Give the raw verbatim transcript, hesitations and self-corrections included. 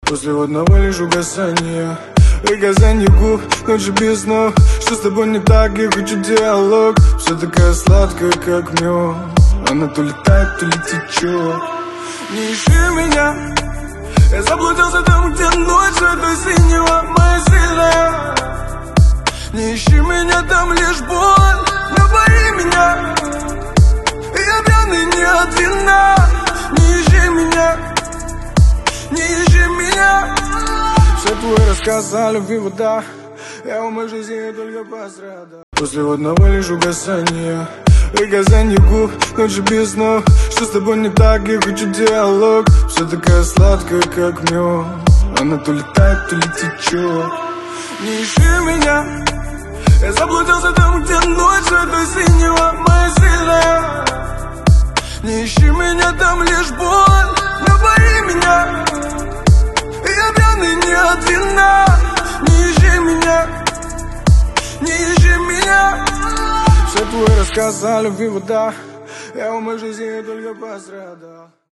После водного лишь угасания и казанье губ, ночи без снов. Что с тобой не так, я хочу диалог. Все такая сладкая, как мед. Она то летает, то летит, чё. Не ищи меня, я заблудился там, где ночь света синего, моя сильная. Не ищи меня, там лишь боль, напои меня. Я пьяный не от вина. Не ищи меня, не ищи меня. Все твой рассказ о любви вода. Я в моей жизни только пострадал. После водного лишь угасания и казанье губ, ночи без снов. Что с тобой не так, я хочу диалог. Все такая сладкая, как мед. Она то летает, то летит, чё. Не ищи меня, я заблудился там, где ночь света синего, моя сильная. Не ищи меня, там лишь боль, напои меня. Я пьяный не от вина. Не ищи меня, не ищи меня. Все твой рассказ о любви вода. Я в моей жизни только пострадал.